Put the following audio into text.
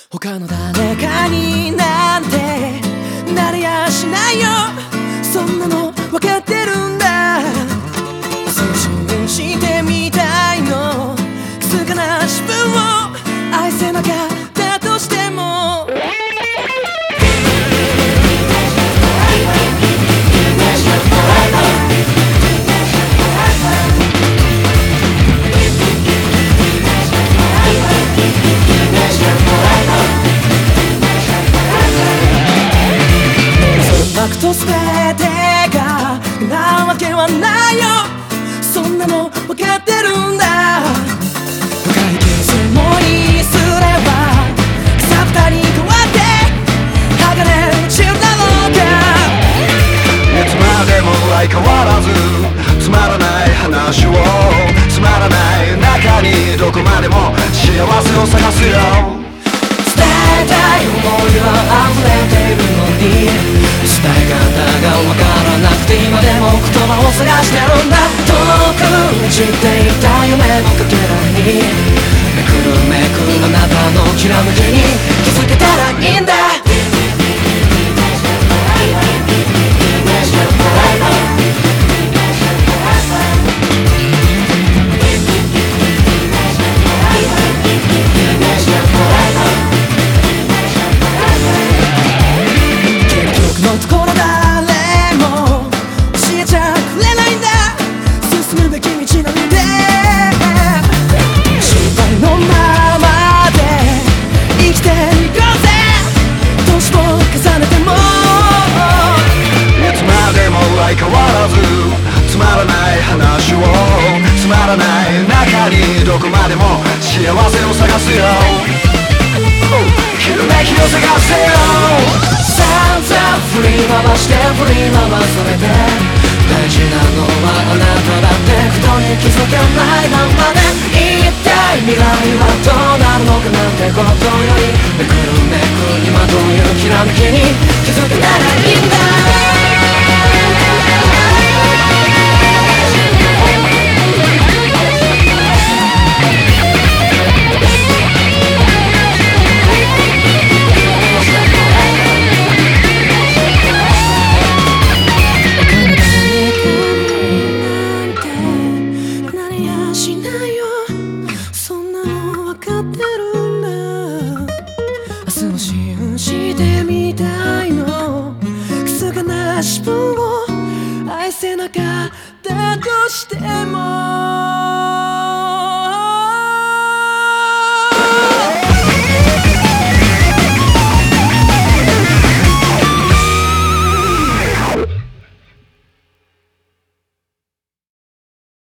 他の誰かになんてなれやしないよ。そんなの分かってるんだ。信してみたいの。少な自分を愛せなかったとしてもと全てがなわけはないよ。そんなの分かってるんだ。深い傷もにすれば草蓋に変わって剥がれ落ちるだろうか。 いつまでも相変わらずつまらない話をつまらない中にどこまでも幸せを探すよ。 伝えたい思いは溢れているのに伝え方がわからなくて今でも言葉を探してるんだ。遠くに散っていた夢のかけらにめくるめくあなたのきらめきに気づけたらいいんだ。 つまらない話をつまらない中にどこまでも幸せを探すよ。ひらめきを探せよ。 散々振り回して振り回されて大事なのはあなただってことに気づけないままで一体未来はどうなるのかなんてことよりめくるめく今どういうきらめきに気づけたらいいんだ。信してみたいの。少な自分を愛せなかったとしても